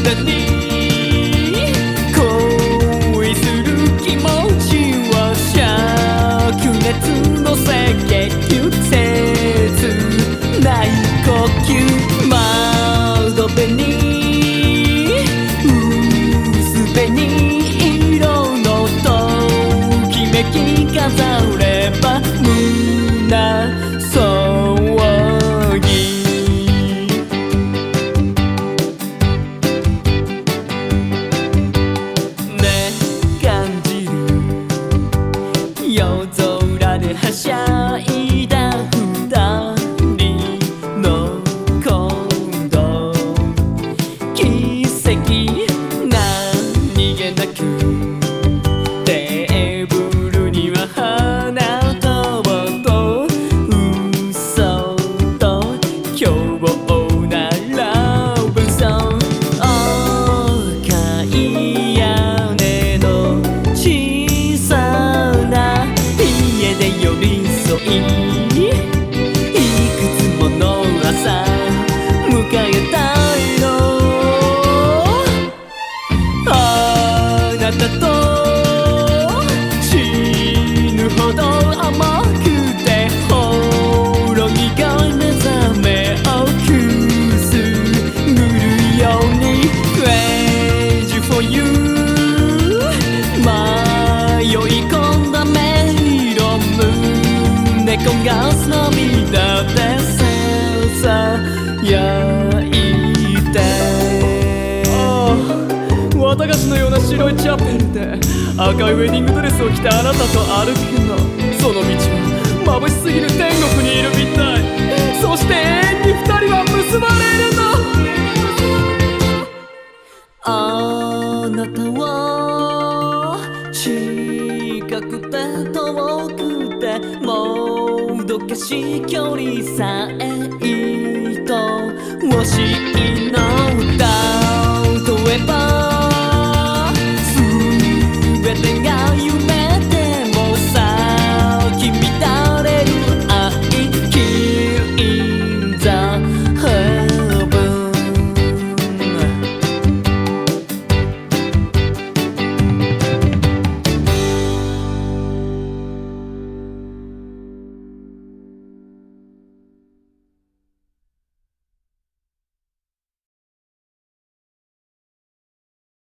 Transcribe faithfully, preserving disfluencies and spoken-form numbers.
だに恋する気持ちは灼熱の赤血切ない呼吸窓辺に薄紅色のときめき飾れば胸騒ぎね感じる夜空ではしゃいだ二人の今度奇跡何気なくテーブルには花束と嘘と凶暴なラブソング赤い屋根の小さな家で寄り添いいくつもの朝迎えたいのあなたと死ぬほど甘くてほろ苦い目覚めをくすぐるように Wait for you 迷い込んだメ色胸焦がす涙でさやいて綿菓子のような白いチャペルで赤いウェディングドレスを着てあなたと歩くのその道は眩しすぎる天国にいるみたいそして永遠に二人は結ばれるのあなたは近くて遠くてもどかしい距離さえ愛おしいの歌例えば